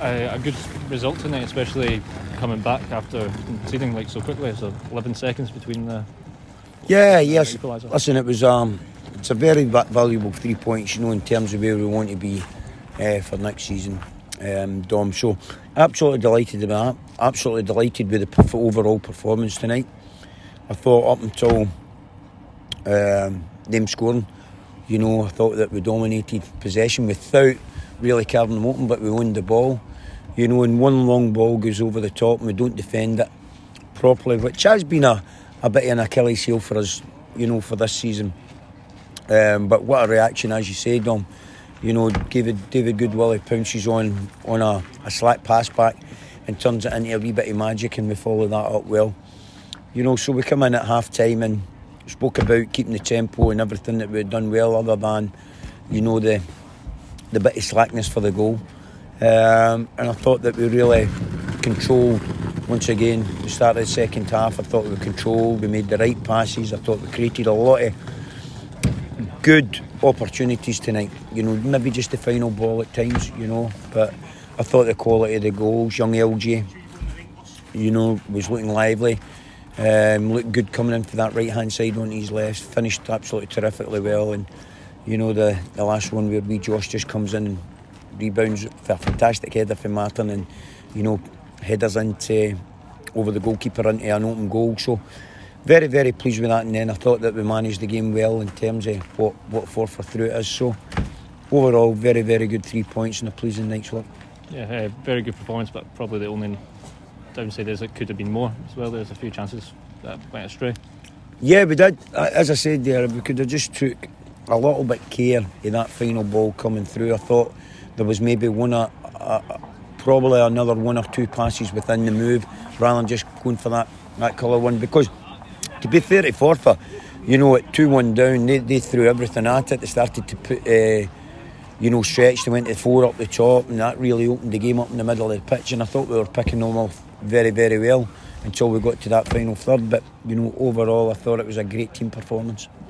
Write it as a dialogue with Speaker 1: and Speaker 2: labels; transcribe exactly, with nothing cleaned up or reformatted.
Speaker 1: a, a good result tonight, especially coming back after conceding like so quickly. So eleven seconds between the
Speaker 2: yeah,
Speaker 1: the
Speaker 2: yes.
Speaker 1: equaliser.
Speaker 2: Listen, it was um, it's a very va- valuable three points, you know, in terms of where we want to be uh, for next season, um, Dom. So absolutely delighted with that. Absolutely delighted with the perf- overall performance tonight. I thought up until um, them scoring, you know, I thought that we dominated possession without really carving them open, but we owned the ball. You know, and one long ball goes over the top and we don't defend it properly, which has been a, a bit of an Achilles heel for us, you know, for this season. Um, but what a reaction, as you say, Dom. You know, David David Goodwillie pounces on on a, a slack pass back and turns it into a wee bit of magic, and we follow that up well. You know, so we come in at half time and spoke about keeping the tempo and everything that we'd done well, other than, you know, the the bit of slackness for the goal. Um, and I thought that we really controlled, once again, the start of the second half. I thought we controlled, we made the right passes. I thought we created a lot of good opportunities tonight. You know, maybe just the final ball at times, you know. But I thought the quality of the goals, young L J, you know, was looking lively. Um, looked good coming in for that right hand side on his left. Finished absolutely terrifically well. And, you know, the, the last one where wee Josh just comes in and rebounds for a fantastic header from Martin, and, you know, headers into over the goalkeeper into an open goal. So very, very pleased with that. And then I thought that we managed the game well in terms of what, what four for through it is. So overall, very, very good three points and a pleasing night's work.
Speaker 1: Yeah, uh, very good performance, but probably the only downside is it could have been more as well. There's a few chances that went astray. Yeah,
Speaker 2: we did. As I said there, we could have just took a little bit care of that final ball coming through. I thought there was maybe one, uh, uh, probably another one or two passes within the move, rather than just going for that, that colour one. Because to be fair to Forfar, you know, at two one down, they, they threw everything at it. They started to put, uh, you know, stretch. They went to four up the top, and that really opened the game up in the middle of the pitch. And I thought we were picking them off very, very well until we got to that final third. But, you know, overall, I thought it was a great team performance.